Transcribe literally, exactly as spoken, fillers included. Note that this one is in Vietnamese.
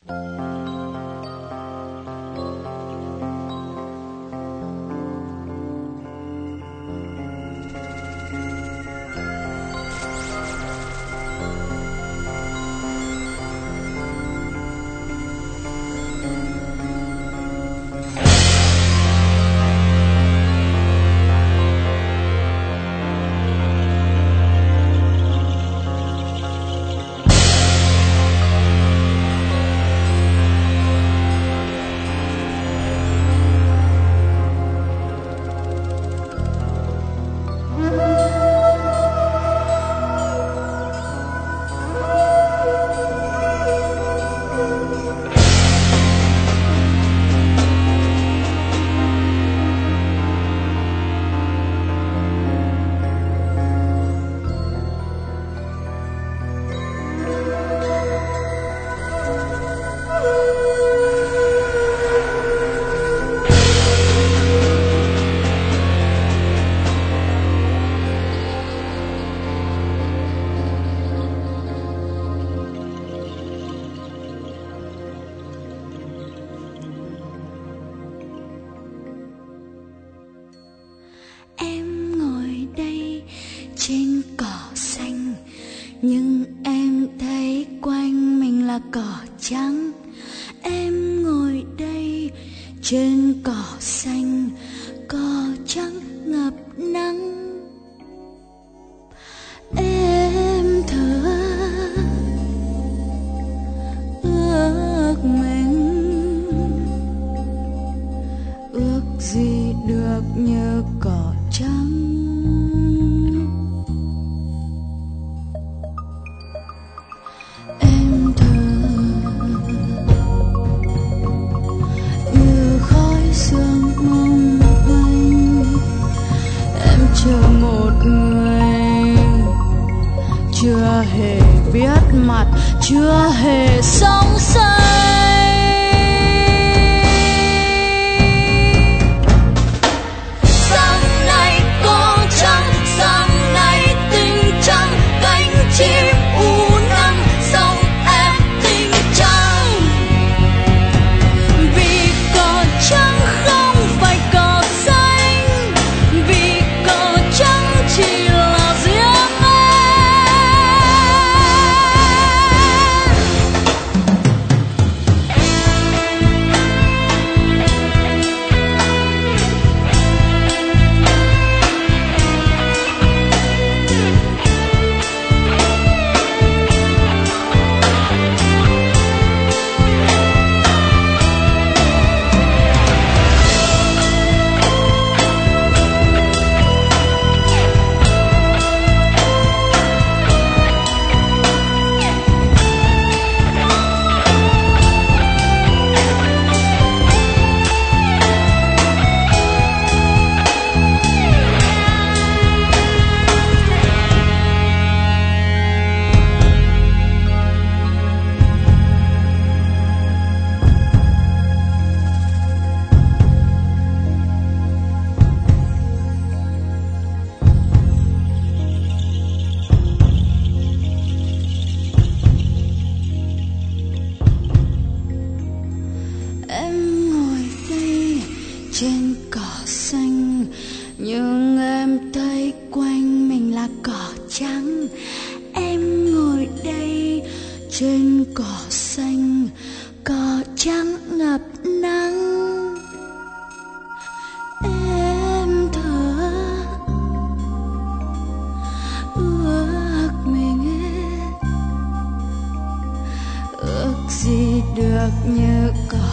Trên cỏ xanh, nhưng em thấy quanh mình là cỏ trắng. Em ngồi đây trên cỏ xanh, cỏ trắng ngập nắng. Em thở ước mình, ước gì được như cỏ trắng. Em thở như khói sương mông manh. Em chờ một người chưa hề biết mặt, chưa hề sống say. Sáng nay có trăng, sáng nay tinh trắng, cánh chim u năm sông em tinh trắng. Vì cỏ trắng không phải cỏ xanh, vì cỏ trắng chỉ là riêng trên cỏ xanh, nhưng em thấy quanh mình là cỏ trắng. Em ngồi đây trên cỏ xanh, cỏ trắng ngập nắng. Em thở ước mình, ước gì được như cỏ